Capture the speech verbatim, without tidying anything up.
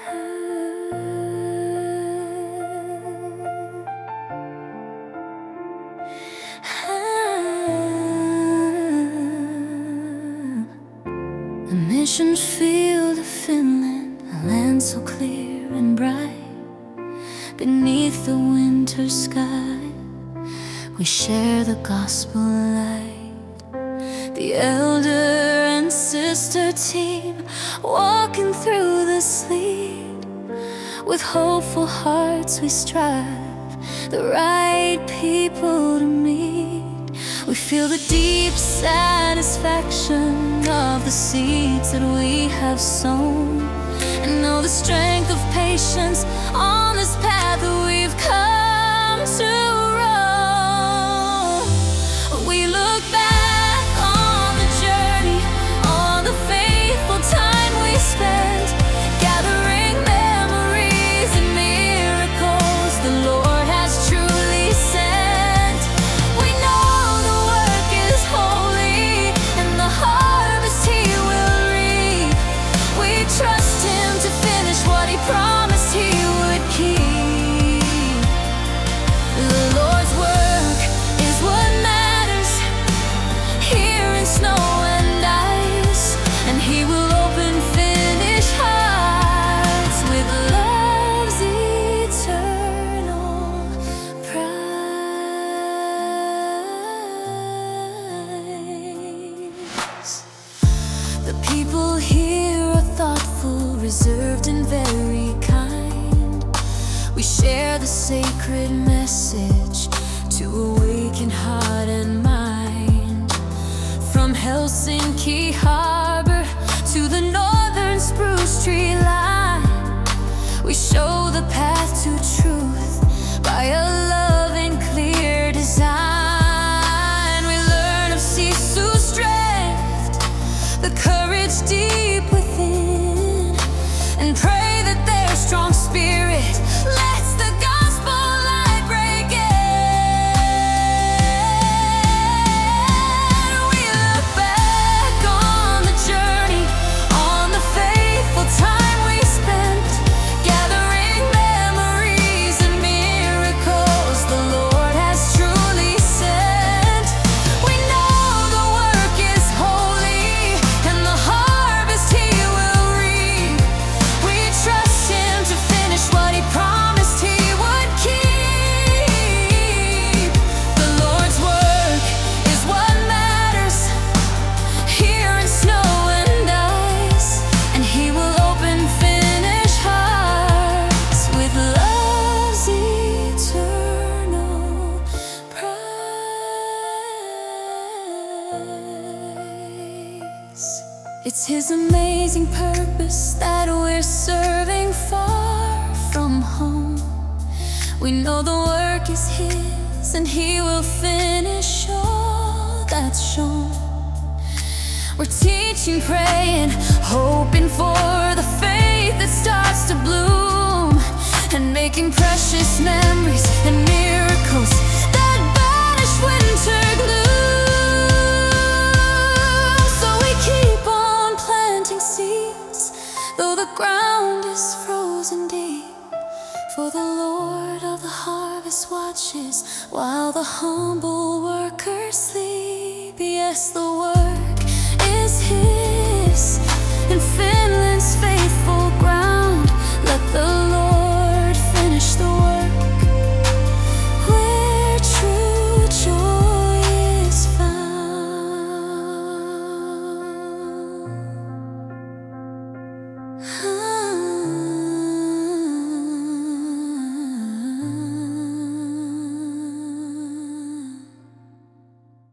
The mission field of Finland, a land so clear and bright. Beneath the winter sky, we share the gospel light. The elder and sister team walking through the sleet. With hopeful hearts we strive the right people to meet. We feel the deep satisfaction of the seeds that we have sown, and know the strength of patience on this path that we've come to roam. We look back on the journey, on the faithful time we spent, gathering memories and miracles the Lord has truly sent. We know the work is holy and the harvest He will reap. We trust Him to finish what He promised He would keep. The Lord's work is what matters here in snow and ice, and He will open finished hearts with love's eternal prize. The people here are thoughtful, reserved and very kind. We share the sacred message to awaken heart and mind. From Helsinki Harbor to the northern spruce tree line, we show the path to truth by a loving, clear design. We learn of Sisu's strength, the courage deep within, and pray that their strong spirit lets the gospel light break in. We look back on the journey, on the faithful time we spent, gathering memories and miracles the Lord has truly sent. We know the work is holy and the harvest He will reap. We trust Him to finish what He promised He would keep. The Lord's work is what matters here in snow and ice, and He will open finished hearts with love's eternal prize. It's His amazing purpose that we're serving far from home. We know the work is His, and He will finish all that's shown. We're teaching, praying, hoping for the faith that starts to bloom, and making precious memories and miracles that banish winter gloom. So we keep on planting seeds, though the ground is frozen deep. For the Lord of the harvest watches while the humble workers sleep. Yes, the work is His,